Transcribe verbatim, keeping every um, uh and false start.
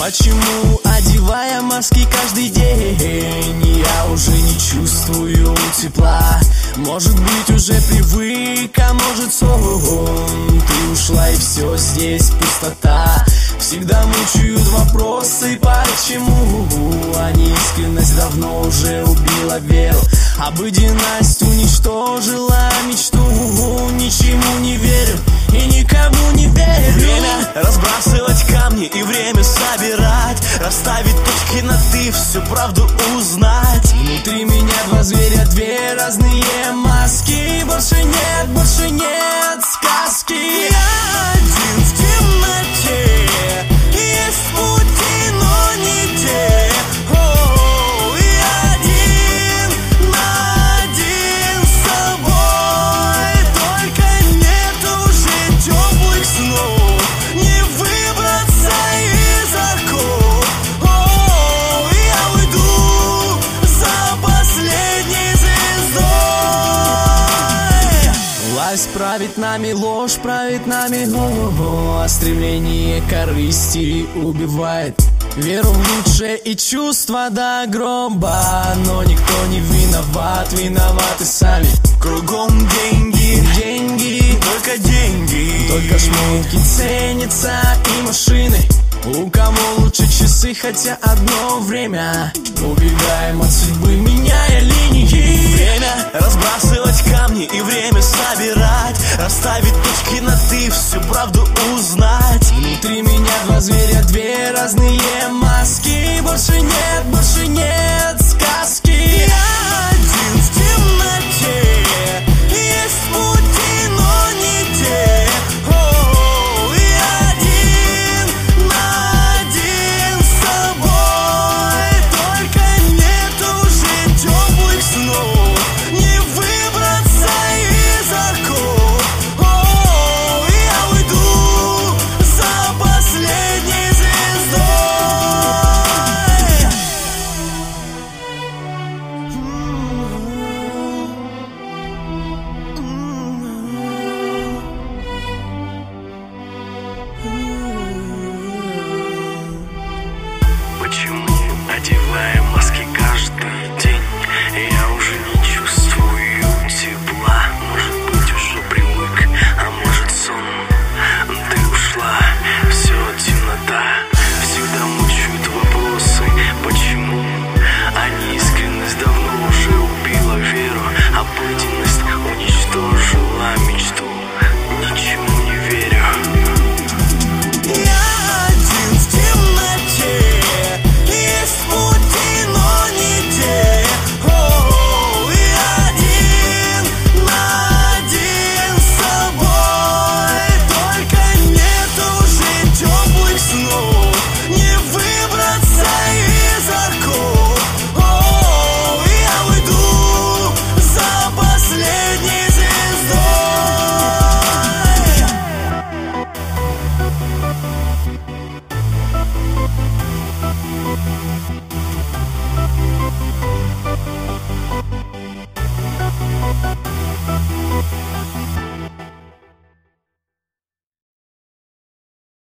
Почему, одевая маски каждый день, я уже не чувствую тепла? Может быть, уже привык, а может сон. Ты ушла, и все, здесь пустота. Всегда мучают вопросы, почему. А неискренность давно уже убила веру. Обыденность уничтожила мечту. Ничему не верю и никому не верю. Время разбрасывать камни и время собирать, расставить точки над «и», всю правду узнать. Внутри меня два зверя, две разные маски. Больше нет, больше нет сказки. Я один в темноте, есть пути, но не те. О, я один на один с собой. Только нет уже теплых снов, не выбраться из оков. О, я уйду за последней звездой. Власть правит нами, ложь правит нами, о-о-о. А стремление корысти убивает веру в лучшее и чувства до гроба. Но никто не виноват, виноваты сами. Кругом деньги, деньги, только деньги. только шмотки ценятся и машины. У кого лучше часы, хотя одно время. Убегаем от судьбы, меняя линии. Время разбрасывать камни и время собирать, расставить точки над «и», всю правду узнать. Внутри меня два зверя, две разные маски.